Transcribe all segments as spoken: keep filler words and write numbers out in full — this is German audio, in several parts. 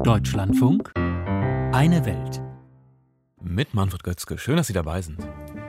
Deutschlandfunk, eine Welt. Mit Manfred Götzke. Schön, dass Sie dabei sind.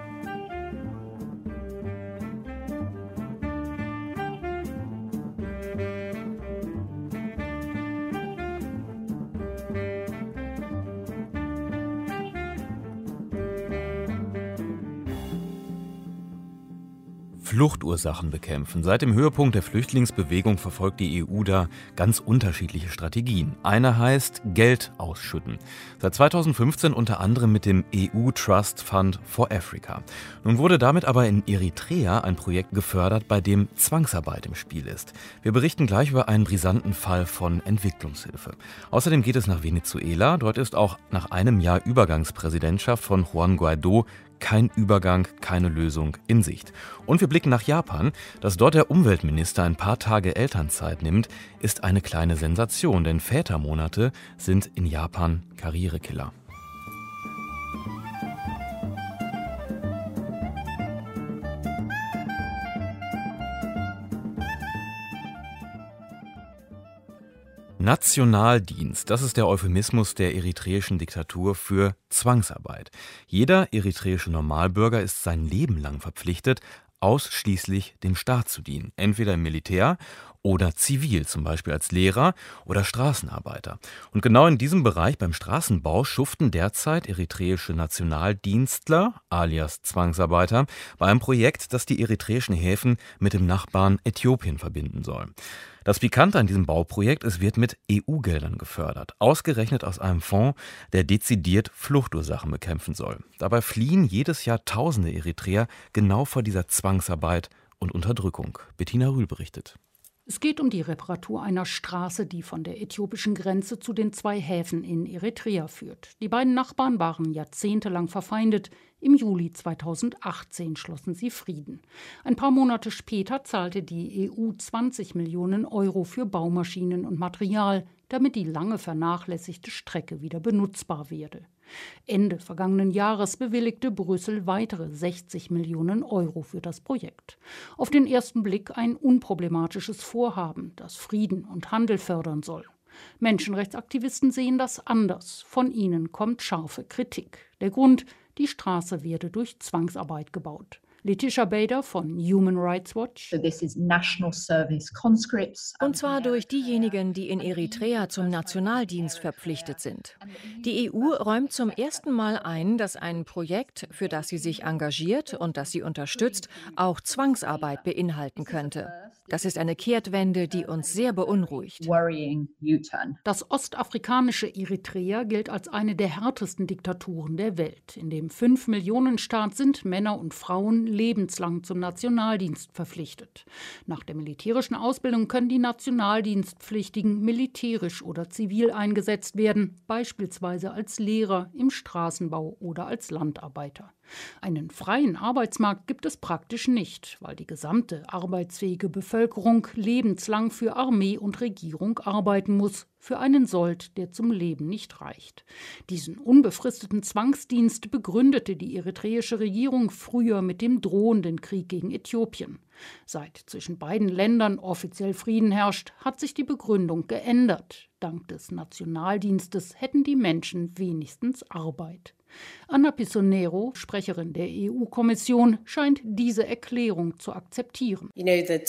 Fluchtursachen bekämpfen. Seit dem Höhepunkt der Flüchtlingsbewegung verfolgt die E U da ganz unterschiedliche Strategien. Eine heißt Geld ausschütten. Seit zweitausendfünfzehn unter anderem mit dem E U Trust Fund for Africa. Nun wurde damit aber in Eritrea ein Projekt gefördert, bei dem Zwangsarbeit im Spiel ist. Wir berichten gleich über einen brisanten Fall von Entwicklungshilfe. Außerdem geht es nach Venezuela. Dort ist auch nach einem Jahr Übergangspräsidentschaft von Juan Guaidó kein Übergang, keine Lösung in Sicht. Und wir blicken nach Japan. Dass dort der Umweltminister ein paar Tage Elternzeit nimmt, ist eine kleine Sensation, denn Vätermonate sind in Japan Karrierekiller. Nationaldienst, das ist der Euphemismus der eritreischen Diktatur für Zwangsarbeit. Jeder eritreische Normalbürger ist sein Leben lang verpflichtet, ausschließlich dem Staat zu dienen, entweder im Militär oder zivil, zum Beispiel als Lehrer oder Straßenarbeiter. Und genau in diesem Bereich beim Straßenbau schuften derzeit eritreische Nationaldienstler, alias Zwangsarbeiter, bei einem Projekt, das die eritreischen Häfen mit dem Nachbarn Äthiopien verbinden soll. Das Pikante an diesem Bauprojekt, es wird mit E U-Geldern gefördert, ausgerechnet aus einem Fonds, der dezidiert Fluchtursachen bekämpfen soll. Dabei fliehen jedes Jahr tausende Eritreer genau vor dieser Zwangsarbeit und Unterdrückung. Bettina Rühl berichtet. Es geht um die Reparatur einer Straße, die von der äthiopischen Grenze zu den zwei Häfen in Eritrea führt. Die beiden Nachbarn waren jahrzehntelang verfeindet. Im Juli zweitausendachtzehn schlossen sie Frieden. Ein paar Monate später zahlte die E U zwanzig Millionen Euro für Baumaschinen und Material, damit die lange vernachlässigte Strecke wieder benutzbar werde. Ende vergangenen Jahres bewilligte Brüssel weitere sechzig Millionen Euro für das Projekt. Auf den ersten Blick ein unproblematisches Vorhaben, das Frieden und Handel fördern soll. Menschenrechtsaktivisten sehen das anders. Von ihnen kommt scharfe Kritik. Der Grund: die Straße werde durch Zwangsarbeit gebaut. Letitia Bader von Human Rights Watch. Und zwar durch diejenigen, die in Eritrea zum Nationaldienst verpflichtet sind. Die E U räumt zum ersten Mal ein, dass ein Projekt, für das sie sich engagiert und das sie unterstützt, auch Zwangsarbeit beinhalten könnte. Das ist eine Kehrtwende, die uns sehr beunruhigt. Das ostafrikanische Eritrea gilt als eine der härtesten Diktaturen der Welt. In dem fünf Millionen Staat sind Männer und Frauen lebenslang zum Nationaldienst verpflichtet. Nach der militärischen Ausbildung können die Nationaldienstpflichtigen militärisch oder zivil eingesetzt werden, beispielsweise als Lehrer, im Straßenbau oder als Landarbeiter. Einen freien Arbeitsmarkt gibt es praktisch nicht, weil die gesamte arbeitsfähige Bevölkerung lebenslang für Armee und Regierung arbeiten muss, für einen Sold, der zum Leben nicht reicht. Diesen unbefristeten Zwangsdienst begründete die eritreische Regierung früher mit dem drohenden Krieg gegen Äthiopien. Seit zwischen beiden Ländern offiziell Frieden herrscht, hat sich die Begründung geändert. Dank des Nationaldienstes hätten die Menschen wenigstens Arbeit. Anna Pisonero, Sprecherin der E U-Kommission, scheint diese Erklärung zu akzeptieren. Sie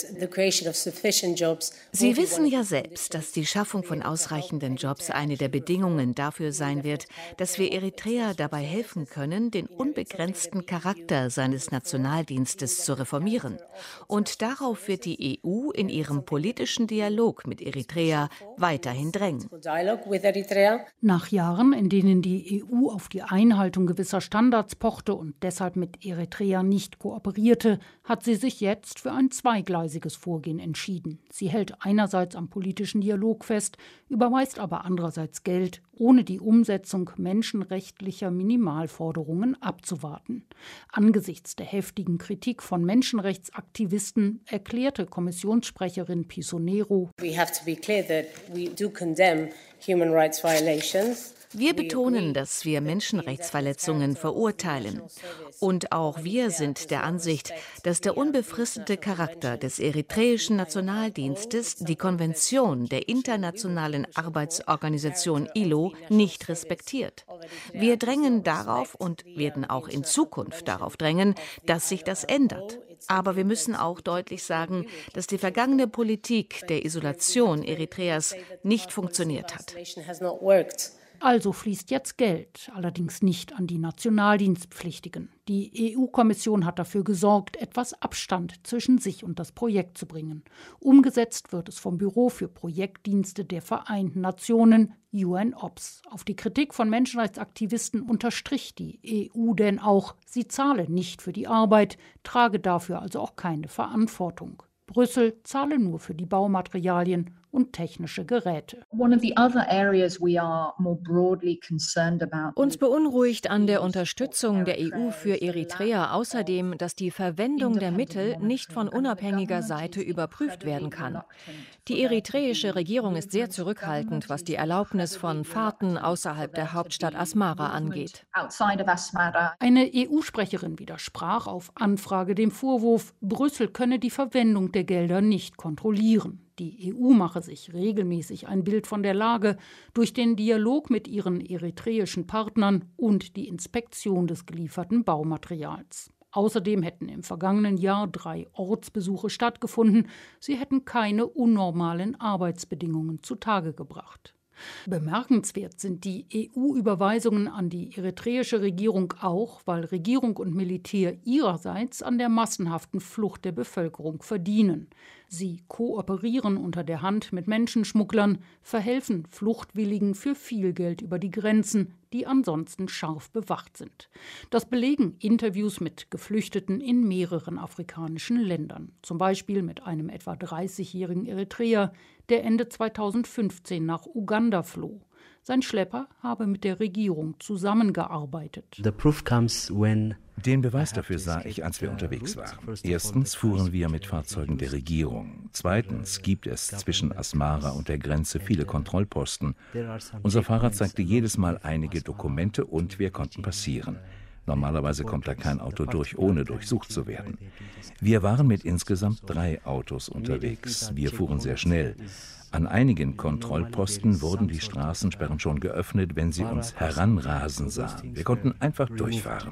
wissen ja selbst, dass die Schaffung von ausreichenden Jobs eine der Bedingungen dafür sein wird, dass wir Eritrea dabei helfen können, den unbegrenzten Charakter seines Nationaldienstes zu reformieren. Und darauf wird die E U in ihrem politischen Dialog mit Eritrea weiterhin drängen. Nach Jahren, in denen die E U auf die Einhaltung gewisser Standards pochte und deshalb mit Eritrea nicht kooperierte, hat sie sich jetzt für ein zweigleisiges Vorgehen entschieden. Sie hält einerseits am politischen Dialog fest, überweist aber andererseits Geld, ohne die Umsetzung menschenrechtlicher Minimalforderungen abzuwarten. Angesichts der heftigen Kritik von Menschenrechtsaktivisten erklärte Kommissionssprecherin Pisonero: human rights violations. Wir betonen, dass wir Menschenrechtsverletzungen verurteilen. Und auch wir sind der Ansicht, dass der unbefristete Charakter des eritreischen Nationaldienstes die Konvention der Internationalen Arbeitsorganisation I L O nicht respektiert. Wir drängen darauf und werden auch in Zukunft darauf drängen, dass sich das ändert. Aber wir müssen auch deutlich sagen, dass die vergangene Politik der Isolation Eritreas nicht funktioniert hat. Also fließt jetzt Geld, allerdings nicht an die Nationaldienstpflichtigen. Die E U-Kommission hat dafür gesorgt, etwas Abstand zwischen sich und das Projekt zu bringen. Umgesetzt wird es vom Büro für Projektdienste der Vereinten Nationen, U N O P S. Auf die Kritik von Menschenrechtsaktivisten unterstrich die E U denn auch, sie zahle nicht für die Arbeit, trage dafür also auch keine Verantwortung. Brüssel zahle nur für die Baumaterialien und technische Geräte. Uns beunruhigt an der Unterstützung der E U für Eritrea außerdem, dass die Verwendung der Mittel nicht von unabhängiger Seite überprüft werden kann. Die eritreische Regierung ist sehr zurückhaltend, was die Erlaubnis von Fahrten außerhalb der Hauptstadt Asmara angeht. Eine E U-Sprecherin widersprach auf Anfrage dem Vorwurf, Brüssel könne die Verwendung der Gelder nicht kontrollieren. Die E U mache sich regelmäßig ein Bild von der Lage durch den Dialog mit ihren eritreischen Partnern und die Inspektion des gelieferten Baumaterials. Außerdem hätten im vergangenen Jahr drei Ortsbesuche stattgefunden. Sie hätten keine unnormalen Arbeitsbedingungen zutage gebracht. Bemerkenswert sind die E U-Überweisungen an die eritreische Regierung auch, weil Regierung und Militär ihrerseits an der massenhaften Flucht der Bevölkerung verdienen. Sie kooperieren unter der Hand mit Menschenschmugglern, verhelfen Fluchtwilligen für viel Geld über die Grenzen, die ansonsten scharf bewacht sind. Das belegen Interviews mit Geflüchteten in mehreren afrikanischen Ländern. Zum Beispiel mit einem etwa dreißigjährigen Eritreer, der Ende zweitausendfünfzehn nach Uganda floh. Sein Schlepper habe mit der Regierung zusammengearbeitet. Den Beweis dafür sah ich, als wir unterwegs waren. Erstens fuhren wir mit Fahrzeugen der Regierung. Zweitens gibt es zwischen Asmara und der Grenze viele Kontrollposten. Unser Fahrer zeigte jedes Mal einige Dokumente und wir konnten passieren. Normalerweise kommt da kein Auto durch, ohne durchsucht zu werden. Wir waren mit insgesamt drei Autos unterwegs. Wir fuhren sehr schnell. An einigen Kontrollposten wurden die Straßensperren schon geöffnet, wenn sie uns heranrasen sahen. Wir konnten einfach durchfahren.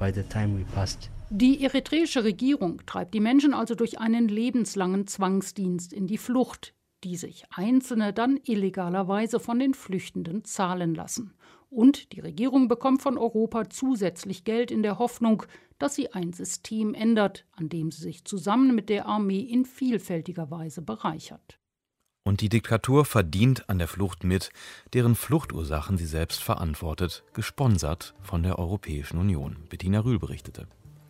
Die eritreische Regierung treibt die Menschen also durch einen lebenslangen Zwangsdienst in die Flucht, die sich Einzelne dann illegalerweise von den Flüchtenden zahlen lassen. Und die Regierung bekommt von Europa zusätzlich Geld in der Hoffnung, dass sie ein System ändert, an dem sie sich zusammen mit der Armee in vielfältiger Weise bereichert. Und die Diktatur verdient an der Flucht mit, deren Fluchtursachen sie selbst verantwortet, gesponsert von der Europäischen Union. Bettina Rühl berichtete.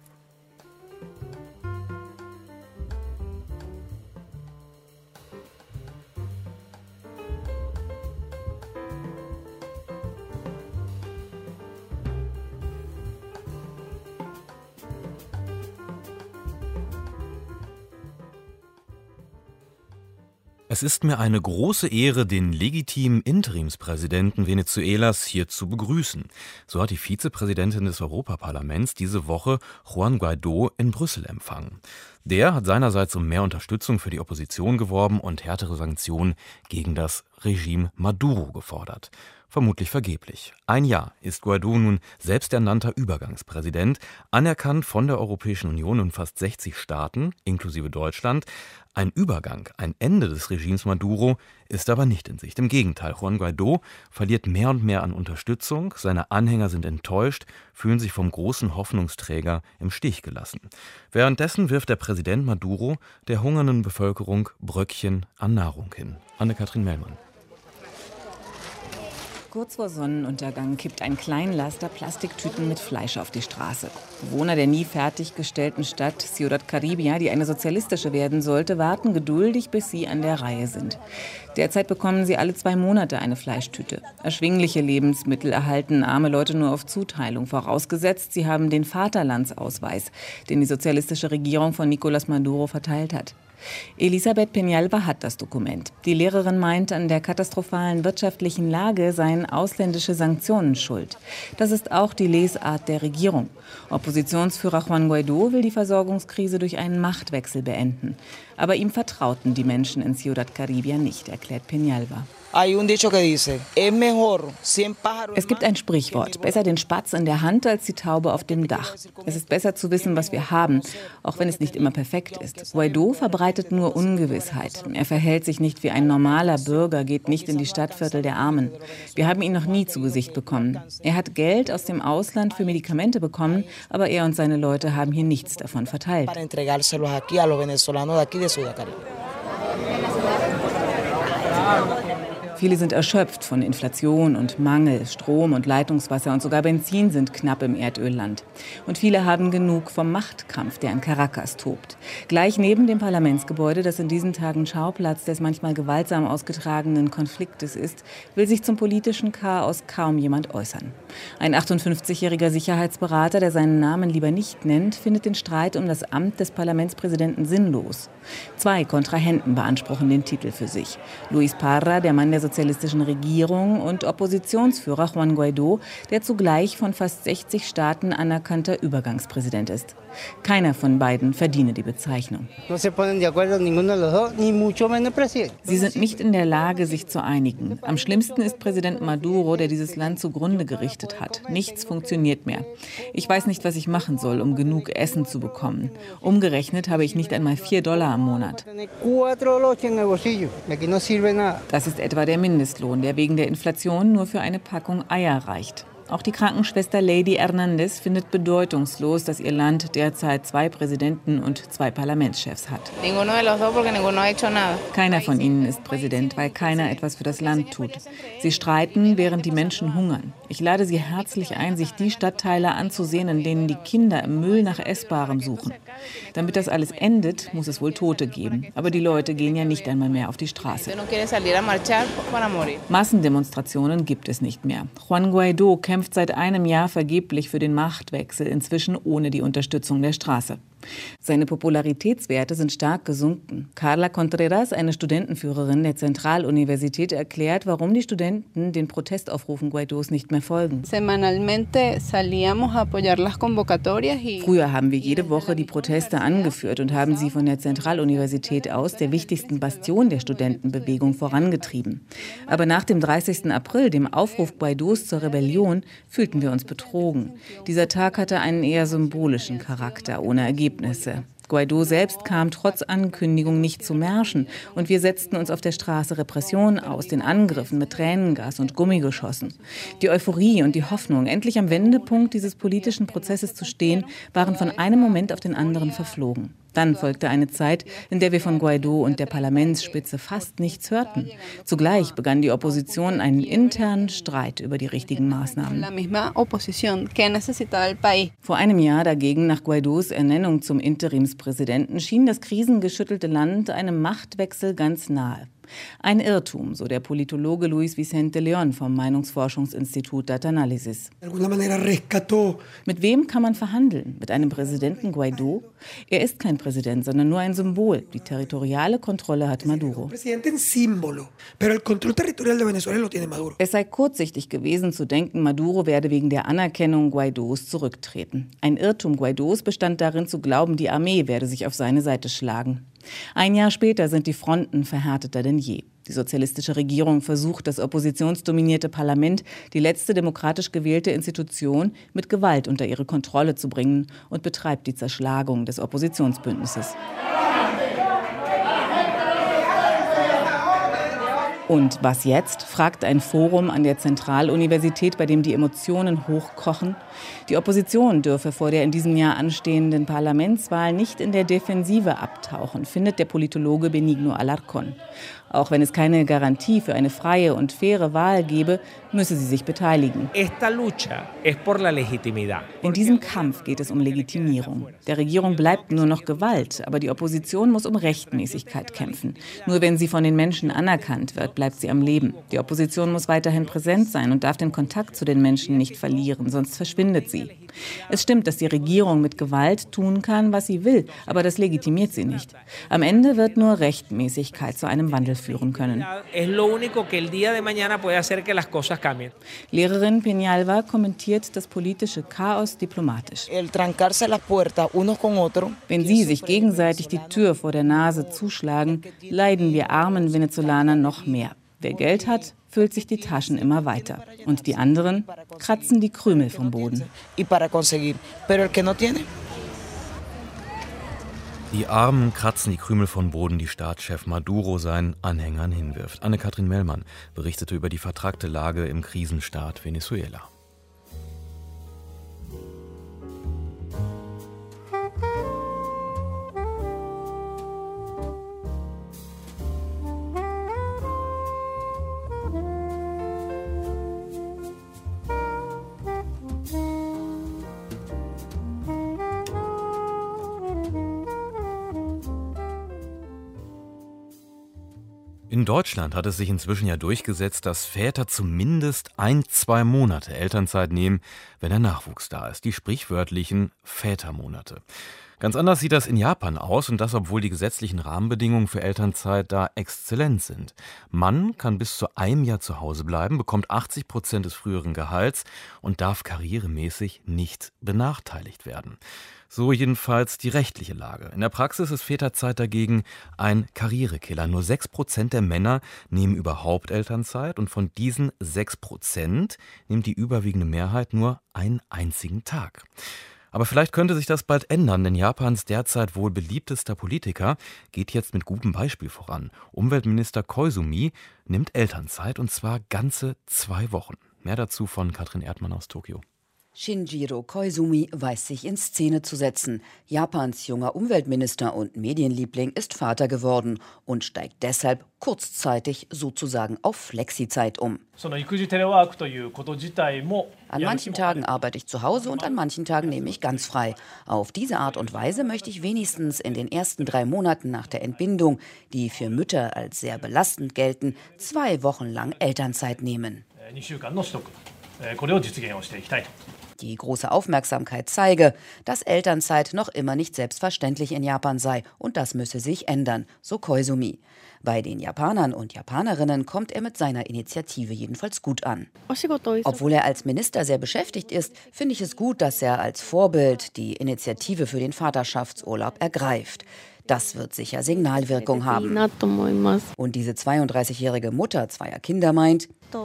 Es ist mir eine große Ehre, den legitimen Interimspräsidenten Venezuelas hier zu begrüßen. So hat die Vizepräsidentin des Europaparlaments diese Woche Juan Guaidó in Brüssel empfangen. Der hat seinerseits um mehr Unterstützung für die Opposition geworben und härtere Sanktionen gegen das Regime Maduro gefordert. Vermutlich vergeblich. Ein Jahr ist Guaidó nun selbsternannter Übergangspräsident, anerkannt von der Europäischen Union und fast sechzig Staaten, inklusive Deutschland. Ein Übergang, ein Ende des Regimes Maduro ist aber nicht in Sicht. Im Gegenteil, Juan Guaidó verliert mehr und mehr an Unterstützung, seine Anhänger sind enttäuscht, fühlen sich vom großen Hoffnungsträger im Stich gelassen. Währenddessen wirft der Präsident Maduro der hungernden Bevölkerung Bröckchen an Nahrung hin. Anne-Kathrin Mellmann. Kurz vor Sonnenuntergang kippt ein Kleinlaster Plastiktüten mit Fleisch auf die Straße. Bewohner der nie fertiggestellten Stadt Ciudad Caribia, die eine sozialistische werden sollte, warten geduldig, bis sie an der Reihe sind. Derzeit bekommen sie alle zwei Monate eine Fleischtüte. Erschwingliche Lebensmittel erhalten arme Leute nur auf Zuteilung, vorausgesetzt, sie haben den Vaterlandsausweis, den die sozialistische Regierung von Nicolás Maduro verteilt hat. Elisabeth Peñalba hat das Dokument. Die Lehrerin meint, an der katastrophalen wirtschaftlichen Lage seien ausländische Sanktionen schuld. Das ist auch die Lesart der Regierung. Oppositionsführer Juan Guaidó will die Versorgungskrise durch einen Machtwechsel beenden. Aber ihm vertrauten die Menschen in Ciudad Caribia nicht, erklärt Peñalba. Es gibt ein Sprichwort, besser den Spatz in der Hand als die Taube auf dem Dach. Es ist besser zu wissen, was wir haben, auch wenn es nicht immer perfekt ist. Guaidó verbreitet nur Ungewissheit. Er verhält sich nicht wie ein normaler Bürger, geht nicht in die Stadtviertel der Armen. Wir haben ihn noch nie zu Gesicht bekommen. Er hat Geld aus dem Ausland für Medikamente bekommen, aber er und seine Leute haben hier nichts davon verteilt. Viele sind erschöpft von Inflation und Mangel. Strom und Leitungswasser und sogar Benzin sind knapp im Erdölland. Und viele haben genug vom Machtkampf, der in Caracas tobt. Gleich neben dem Parlamentsgebäude, das in diesen Tagen Schauplatz des manchmal gewaltsam ausgetragenen Konfliktes ist, will sich zum politischen Chaos kaum jemand äußern. Ein achtundfünfzigjähriger Sicherheitsberater, der seinen Namen lieber nicht nennt, findet den Streit um das Amt des Parlamentspräsidenten sinnlos. Zwei Kontrahenten beanspruchen den Titel für sich. Luis Parra, der Mann der sozialistischen Regierung, und Oppositionsführer Juan Guaidó, der zugleich von fast sechzig Staaten anerkannter Übergangspräsident ist. Keiner von beiden verdiene die Bezeichnung. Sie sind nicht in der Lage, sich zu einigen. Am schlimmsten ist Präsident Maduro, der dieses Land zugrunde gerichtet hat. Nichts funktioniert mehr. Ich weiß nicht, was ich machen soll, um genug Essen zu bekommen. Umgerechnet habe ich nicht einmal vier Dollar am Monat. Das ist etwa der Mindestlohn, der wegen der Inflation nur für eine Packung Eier reicht. Auch die Krankenschwester Lady Hernandez findet bedeutungslos, dass ihr Land derzeit zwei Präsidenten und zwei Parlamentschefs hat. Keiner von ihnen ist Präsident, weil keiner etwas für das Land tut. Sie streiten, während die Menschen hungern. Ich lade Sie herzlich ein, sich die Stadtteile anzusehen, in denen die Kinder im Müll nach Essbarem suchen. Damit das alles endet, muss es wohl Tote geben. Aber die Leute gehen ja nicht einmal mehr auf die Straße. Massendemonstrationen gibt es nicht mehr. Juan Guaidó kämpft seit einem Jahr vergeblich für den Machtwechsel, inzwischen ohne die Unterstützung der Straße. Seine Popularitätswerte sind stark gesunken. Carla Contreras, eine Studentenführerin der Zentraluniversität, erklärt, warum die Studenten den Protestaufrufen Guaidós nicht mehr folgen. Früher haben wir jede Woche die Proteste angeführt und haben sie von der Zentraluniversität aus, der wichtigsten Bastion der Studentenbewegung, vorangetrieben. Aber nach dem dreißigsten April, dem Aufruf Guaidós zur Rebellion, fühlten wir uns betrogen. Dieser Tag hatte einen eher symbolischen Charakter, ohne Ergebnisse. Guaidó selbst kam trotz Ankündigung nicht zu Märschen und wir setzten uns auf der Straße Repression aus, den Angriffen mit Tränengas und Gummigeschossen. Die Euphorie und die Hoffnung, endlich am Wendepunkt dieses politischen Prozesses zu stehen, waren von einem Moment auf den anderen verflogen. Dann folgte eine Zeit, in der wir von Guaidó und der Parlamentsspitze fast nichts hörten. Zugleich begann die Opposition einen internen Streit über die richtigen Maßnahmen. Vor einem Jahr dagegen, nach Guaidós Ernennung zum Interimspräsidenten, schien das krisengeschüttelte Land einem Machtwechsel ganz nahe. Ein Irrtum, so der Politologe Luis Vicente León vom Meinungsforschungsinstitut Data-Analysis. Mit wem kann man verhandeln? Mit einem Präsidenten Guaidó? Er ist kein Präsident, sondern nur ein Symbol. Die territoriale Kontrolle hat Maduro. Es sei kurzsichtig gewesen zu denken, Maduro werde wegen der Anerkennung Guaidós zurücktreten. Ein Irrtum Guaidós bestand darin zu glauben, die Armee werde sich auf seine Seite schlagen. Ein Jahr später sind die Fronten verhärteter denn je. Die sozialistische Regierung versucht, das oppositionsdominierte Parlament, die letzte demokratisch gewählte Institution, mit Gewalt unter ihre Kontrolle zu bringen und betreibt die Zerschlagung des Oppositionsbündnisses. Und was jetzt? Fragt ein Forum an der Zentraluniversität, bei dem die Emotionen hochkochen. Die Opposition dürfe vor der in diesem Jahr anstehenden Parlamentswahl nicht in der Defensive abtauchen, findet der Politologe Benigno Alarcón. Auch wenn es keine Garantie für eine freie und faire Wahl gebe, müsse sie sich beteiligen. In diesem Kampf geht es um Legitimierung. Der Regierung bleibt nur noch Gewalt, aber die Opposition muss um Rechtmäßigkeit kämpfen. Nur wenn sie von den Menschen anerkannt wird, bleibt sie am Leben. Die Opposition muss weiterhin präsent sein und darf den Kontakt zu den Menschen nicht verlieren, sonst verschwindet sie. Es stimmt, dass die Regierung mit Gewalt tun kann, was sie will, aber das legitimiert sie nicht. Am Ende wird nur Rechtmäßigkeit zu einem Wandel führen können. Lehrerin Peñalba kommentiert das politische Chaos diplomatisch. Wenn sie sich gegenseitig die Tür vor der Nase zuschlagen, leiden wir armen Venezolaner noch mehr. Wer Geld hat, füllt sich die Taschen immer weiter. Und die anderen kratzen die Krümel vom Boden. Die Armen kratzen die Krümel vom Boden, die Staatschef Maduro seinen Anhängern hinwirft. Anne-Kathrin Mellmann berichtete über die vertrackte Lage im Krisenstaat Venezuela. In Deutschland hat es sich inzwischen ja durchgesetzt, dass Väter zumindest ein, zwei Monate Elternzeit nehmen, wenn der Nachwuchs da ist. Die sprichwörtlichen Vätermonate. Ganz anders sieht das in Japan aus und das, obwohl die gesetzlichen Rahmenbedingungen für Elternzeit da exzellent sind. Mann kann bis zu einem Jahr zu Hause bleiben, bekommt achtzig Prozent des früheren Gehalts und darf karrieremäßig nicht benachteiligt werden. So jedenfalls die rechtliche Lage. In der Praxis ist Väterzeit dagegen ein Karrierekiller. Nur sechs Prozent der Männer nehmen überhaupt Elternzeit und von diesen sechs Prozent nimmt die überwiegende Mehrheit nur einen einzigen Tag. Aber vielleicht könnte sich das bald ändern, denn Japans derzeit wohl beliebtester Politiker geht jetzt mit gutem Beispiel voran. Umweltminister Koizumi nimmt Elternzeit und zwar ganze zwei Wochen. Mehr dazu von Katrin Erdmann aus Tokio. Shinjiro Koizumi weiß sich in Szene zu setzen. Japans junger Umweltminister und Medienliebling ist Vater geworden und steigt deshalb kurzzeitig sozusagen auf Flexizeit um. An manchen Tagen arbeite ich zu Hause und an manchen Tagen nehme ich ganz frei. Auf diese Art und Weise möchte ich wenigstens in den ersten drei Monaten nach der Entbindung, die für Mütter als sehr belastend gelten, zwei Wochen lang Elternzeit nehmen. Die große Aufmerksamkeit zeige, dass Elternzeit noch immer nicht selbstverständlich in Japan sei und das müsse sich ändern, so Koizumi. Bei den Japanern und Japanerinnen kommt er mit seiner Initiative jedenfalls gut an. Obwohl er als Minister sehr beschäftigt ist, finde ich es gut, dass er als Vorbild die Initiative für den Vaterschaftsurlaub ergreift. Das wird sicher Signalwirkung haben. Und diese zweiunddreißigjährige Mutter zweier Kinder meint: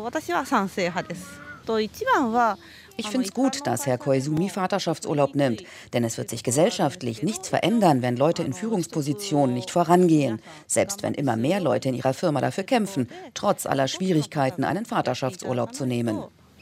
Ich finde es gut, dass Herr Koizumi Vaterschaftsurlaub nimmt, denn es wird sich gesellschaftlich nichts verändern, wenn Leute in Führungspositionen nicht vorangehen, selbst wenn immer mehr Leute in ihrer Firma dafür kämpfen, trotz aller Schwierigkeiten einen Vaterschaftsurlaub zu nehmen.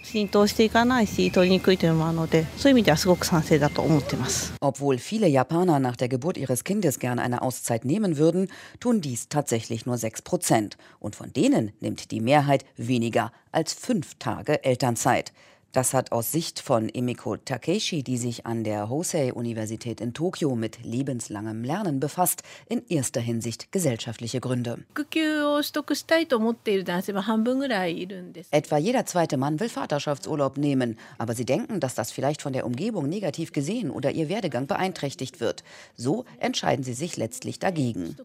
Obwohl viele Japaner nach der Geburt ihres Kindes gern eine Auszeit nehmen würden, tun dies tatsächlich nur sechs Prozent. Und von denen nimmt die Mehrheit weniger als fünf Tage Elternzeit. Das hat aus Sicht von Emiko Takeshi, die sich an der Hosei-Universität in Tokio mit lebenslangem Lernen befasst, in erster Hinsicht gesellschaftliche Gründe. Etwa jeder zweite Mann will Vaterschaftsurlaub nehmen, aber sie denken, dass das vielleicht von der Umgebung negativ gesehen oder ihr Werdegang beeinträchtigt wird. So entscheiden sie sich letztlich dagegen.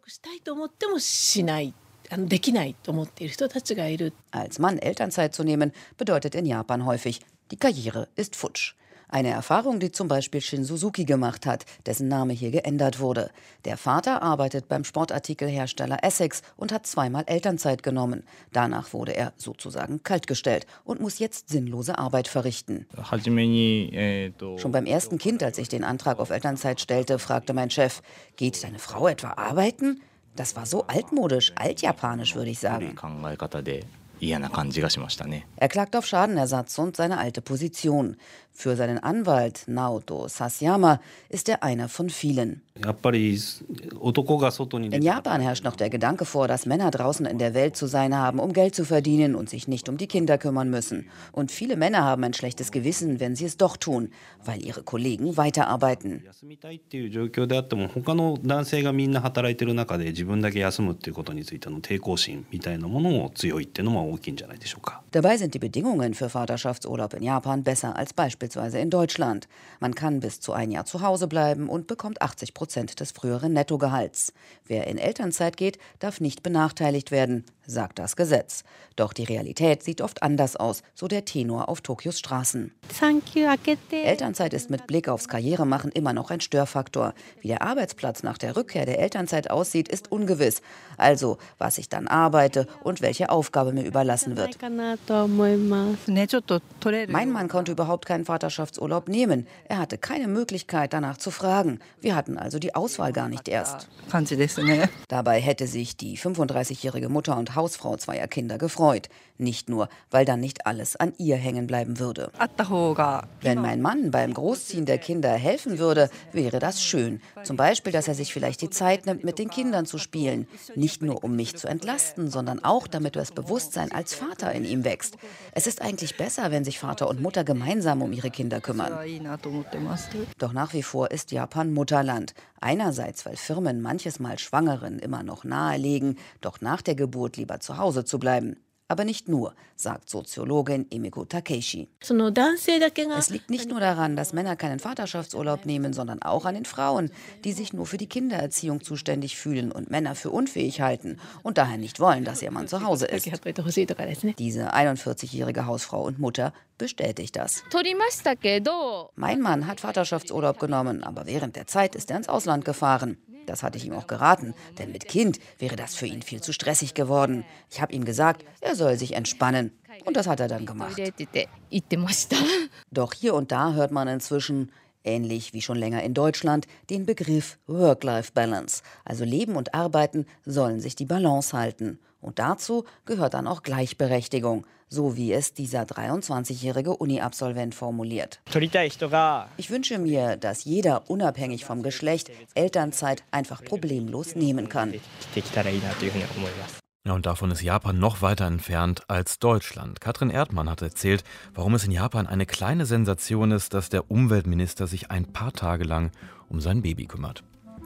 Als Mann Elternzeit zu nehmen, bedeutet in Japan häufig, die Karriere ist futsch. Eine Erfahrung, die zum Beispiel Shin Suzuki gemacht hat, dessen Name hier geändert wurde. Der Vater arbeitet beim Sportartikelhersteller Essex und hat zweimal Elternzeit genommen. Danach wurde er sozusagen kaltgestellt und muss jetzt sinnlose Arbeit verrichten. Schon beim ersten Kind, als ich den Antrag auf Elternzeit stellte, fragte mein Chef: Geht deine Frau etwa arbeiten? Das war so altmodisch, altjapanisch, würde ich sagen. Er klagt auf Schadenersatz und seine alte Position. Für seinen Anwalt Naoto Sasayama ist er einer von vielen. In Japan herrscht noch der Gedanke vor, dass Männer draußen in der Welt zu sein haben, um Geld zu verdienen und sich nicht um die Kinder kümmern müssen. Und viele Männer haben ein schlechtes Gewissen, wenn sie es doch tun, weil ihre Kollegen weiterarbeiten. Dabei sind die Bedingungen für Vaterschaftsurlaub in Japan besser als beispielsweise in Deutschland. Man kann bis zu ein Jahr zu Hause bleiben und bekommt achtzig Prozent des früheren Nettogehalts. Wer in Elternzeit geht, darf nicht benachteiligt werden, sagt das Gesetz. Doch die Realität sieht oft anders aus, so der Tenor auf Tokios Straßen. Elternzeit ist mit Blick aufs Karrieremachen immer noch ein Störfaktor. Wie der Arbeitsplatz nach der Rückkehr der Elternzeit aussieht, ist ungewiss. Also, was ich dann arbeite und welche Aufgabe mir überlassen wird. Mein Mann konnte überhaupt keinen Vaterschaftsurlaub nehmen. Er hatte keine Möglichkeit, danach zu fragen. Wir hatten also die Auswahl gar nicht erst. Dabei hätte sich die fünfunddreißigjährige Mutter und Hausfrau zweier Kinder gefreut. Nicht nur, weil dann nicht alles an ihr hängen bleiben würde. Wenn mein Mann beim Großziehen der Kinder helfen würde, wäre das schön. Zum Beispiel, dass er sich vielleicht die Zeit nimmt, mit den Kindern zu spielen. Nicht nur, um mich zu entlasten, sondern auch, damit das Bewusstsein als Vater in ihm wächst. Es ist eigentlich besser, wenn sich Vater und Mutter gemeinsam um ihre Kinder kümmern. Doch nach wie vor ist Japan Mutterland. Einerseits, weil Firmen manches Mal Schwangeren immer noch nahelegen, doch nach der Geburt lieber zu Hause zu bleiben. Aber nicht nur, sagt Soziologin Emiko Takeishi. Es liegt nicht nur daran, dass Männer keinen Vaterschaftsurlaub nehmen, sondern auch an den Frauen, die sich nur für die Kindererziehung zuständig fühlen und Männer für unfähig halten und daher nicht wollen, dass ihr Mann zu Hause ist. Diese einundvierzigjährige Hausfrau und Mutter bestätigt das. Mein Mann hat Vaterschaftsurlaub genommen, aber während der Zeit ist er ins Ausland gefahren. Das hatte ich ihm auch geraten, denn mit Kind wäre das für ihn viel zu stressig geworden. Ich habe ihm gesagt, er soll sich entspannen. Und das hat er dann gemacht. Doch hier und da hört man inzwischen, ähnlich wie schon länger in Deutschland, den Begriff Work-Life-Balance. Also Leben und Arbeiten sollen sich die Balance halten. Und dazu gehört dann auch Gleichberechtigung, so wie es dieser dreiundzwanzigjährige Uni-Absolvent formuliert. Ich wünsche mir, dass jeder unabhängig vom Geschlecht Elternzeit einfach problemlos nehmen kann. Ja, und davon ist Japan noch weiter entfernt als Deutschland. Katrin Erdmann hat erzählt, warum es in Japan eine kleine Sensation ist, dass der Umweltminister sich ein paar Tage lang um sein Baby kümmert.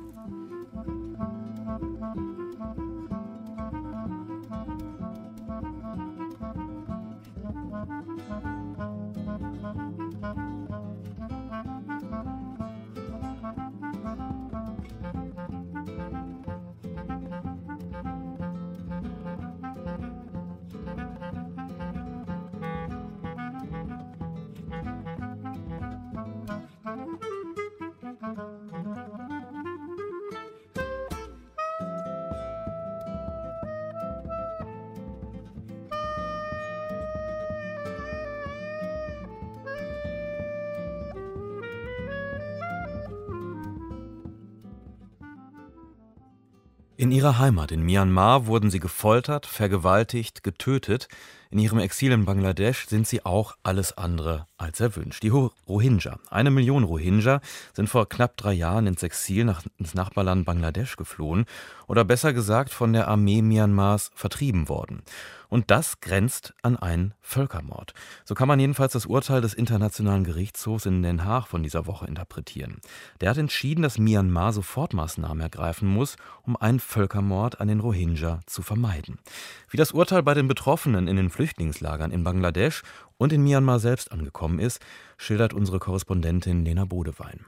In ihrer Heimat in Myanmar wurden sie gefoltert, vergewaltigt, getötet. In ihrem Exil in Bangladesch sind sie auch alles andere als erwünscht. Die Rohingya, eine Million Rohingya, sind vor knapp drei Jahren ins Exil nach, ins Nachbarland Bangladesch geflohen oder besser gesagt von der Armee Myanmars vertrieben worden. Und das grenzt an einen Völkermord. So kann man jedenfalls das Urteil des Internationalen Gerichtshofs in Den Haag von dieser Woche interpretieren. Der hat entschieden, dass Myanmar Sofortmaßnahmen ergreifen muss, um einen Völkermord an den Rohingya zu vermeiden. Wie das Urteil bei den Betroffenen in den Flüchtlingslagern in Bangladesch und in Myanmar selbst angekommen ist, schildert unsere Korrespondentin Lena Bodewein.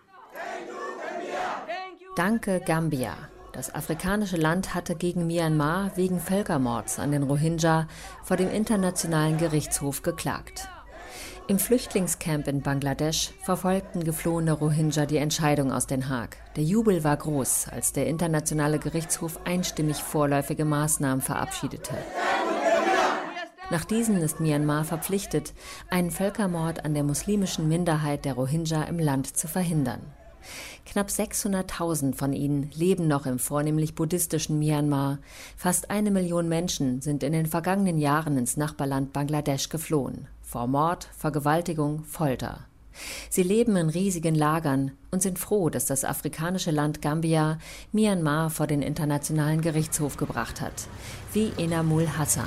Danke, Gambia. Das afrikanische Land hatte gegen Myanmar wegen Völkermords an den Rohingya vor dem Internationalen Gerichtshof geklagt. Im Flüchtlingscamp in Bangladesch verfolgten geflohene Rohingya die Entscheidung aus Den Haag. Der Jubel war groß, als der Internationale Gerichtshof einstimmig vorläufige Maßnahmen verabschiedete. Nach diesen ist Myanmar verpflichtet, einen Völkermord an der muslimischen Minderheit der Rohingya im Land zu verhindern. Knapp sechshunderttausend von ihnen leben noch im vornehmlich buddhistischen Myanmar. Fast eine Million Menschen sind in den vergangenen Jahren ins Nachbarland Bangladesch geflohen. Vor Mord, Vergewaltigung, Folter. Sie leben in riesigen Lagern und sind froh, dass das afrikanische Land Gambia Myanmar vor den Internationalen Gerichtshof gebracht hat. Wie Enamul Hassan.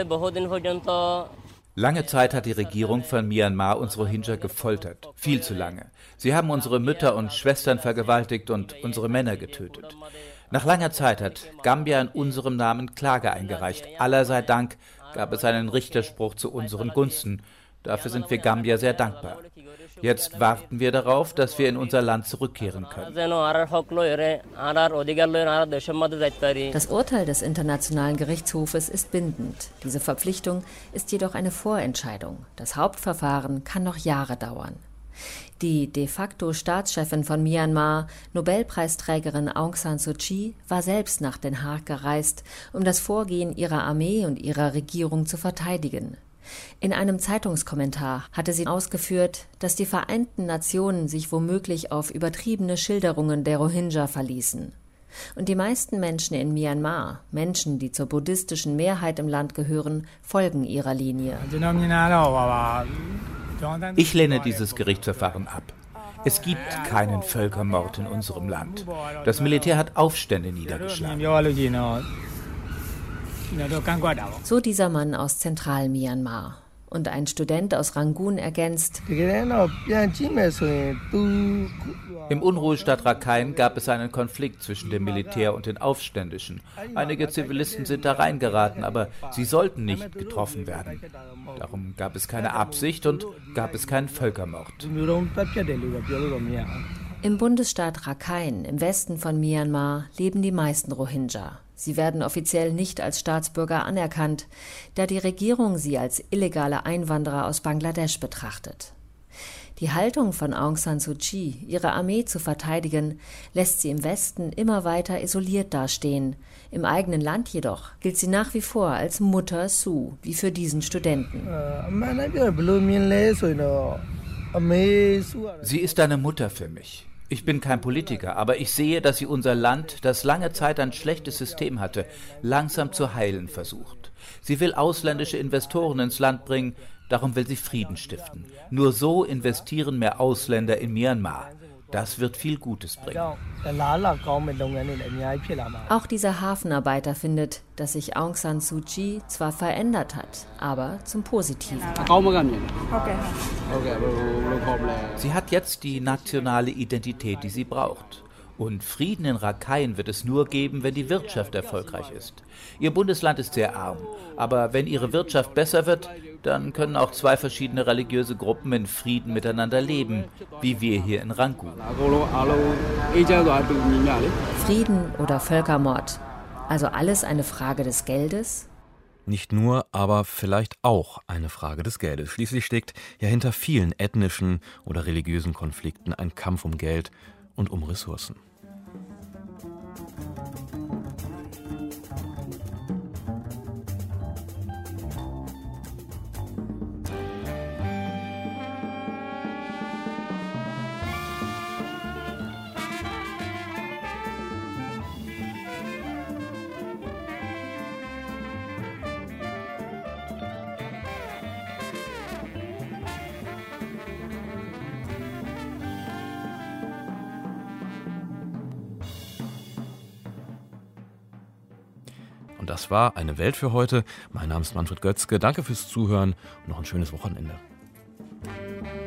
Lange Zeit hat die Regierung von Myanmar uns Rohingya gefoltert. Viel zu lange. Sie haben unsere Mütter und Schwestern vergewaltigt und unsere Männer getötet. Nach langer Zeit hat Gambia in unserem Namen Klage eingereicht. Aller sei Dank gab es einen Richterspruch zu unseren Gunsten. Dafür sind wir Gambia sehr dankbar. Jetzt warten wir darauf, dass wir in unser Land zurückkehren können. Das Urteil des Internationalen Gerichtshofes ist bindend. Diese Verpflichtung ist jedoch eine Vorentscheidung. Das Hauptverfahren kann noch Jahre dauern. Die de facto Staatschefin von Myanmar, Nobelpreisträgerin Aung San Suu Kyi, war selbst nach Den Haag gereist, um das Vorgehen ihrer Armee und ihrer Regierung zu verteidigen. In einem Zeitungskommentar hatte sie ausgeführt, dass die Vereinten Nationen sich womöglich auf übertriebene Schilderungen der Rohingya verließen. Und die meisten Menschen in Myanmar, Menschen, die zur buddhistischen Mehrheit im Land gehören, folgen ihrer Linie. Ich lehne dieses Gerichtsverfahren ab. Es gibt keinen Völkermord in unserem Land. Das Militär hat Aufstände niedergeschlagen. So dieser Mann aus Zentral-Myanmar. Und ein Student aus Rangoon ergänzt: Im Unruhestaat Rakhine gab es einen Konflikt zwischen dem Militär und den Aufständischen. Einige Zivilisten sind da reingeraten, aber sie sollten nicht getroffen werden. Darum gab es keine Absicht und gab es keinen Völkermord. Im Bundesstaat Rakhine, im Westen von Myanmar, leben die meisten Rohingya. Sie werden offiziell nicht als Staatsbürger anerkannt, da die Regierung sie als illegale Einwanderer aus Bangladesch betrachtet. Die Haltung von Aung San Suu Kyi, ihre Armee zu verteidigen, lässt sie im Westen immer weiter isoliert dastehen. Im eigenen Land jedoch gilt sie nach wie vor als Mutter Suu, wie für diesen Studenten. Sie ist eine Mutter für mich. Ich bin kein Politiker, aber ich sehe, dass sie unser Land, das lange Zeit ein schlechtes System hatte, langsam zu heilen versucht. Sie will ausländische Investoren ins Land bringen, darum will sie Frieden stiften. Nur so investieren mehr Ausländer in Myanmar. Das wird viel Gutes bringen. Auch dieser Hafenarbeiter findet, dass sich Aung San Suu Kyi zwar verändert hat, aber zum Positiven. Sie hat jetzt die nationale Identität, die sie braucht. Und Frieden in Rakhine wird es nur geben, wenn die Wirtschaft erfolgreich ist. Ihr Bundesland ist sehr arm, aber wenn ihre Wirtschaft besser wird, dann können auch zwei verschiedene religiöse Gruppen in Frieden miteinander leben, wie wir hier in Rangoon. Frieden oder Völkermord? Also alles eine Frage des Geldes? Nicht nur, aber vielleicht auch eine Frage des Geldes. Schließlich steckt ja hinter vielen ethnischen oder religiösen Konflikten ein Kampf um Geld und um Ressourcen. Und das war Eine Welt für heute. Mein Name ist Manfred Götzke. Danke fürs Zuhören und noch ein schönes Wochenende.